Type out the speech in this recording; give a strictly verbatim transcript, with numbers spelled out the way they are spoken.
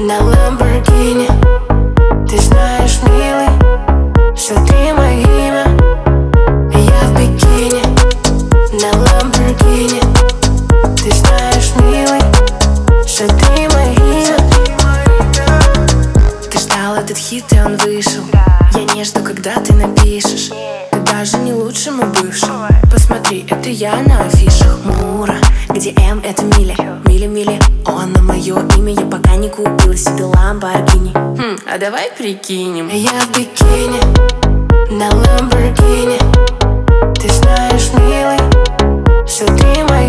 на Lamborghini. Ты знаешь, милый, что ты мое имя. Я в бикини на Ламборгини. Ты знаешь, милый, что ты мое имя. Ты ждал этот хит, и он вышел. Я не жду, когда ты напишешь. Ты даже не лучше мой бывший. Посмотри, это я на афишах. Мура, где М, это Миля. Мили-мили, он на мое имя. Я пока не купила себе Ламборгини. Хм, а давай прикинем. Я в бикини на Ламборгини. Ты знаешь, милый, что ты мой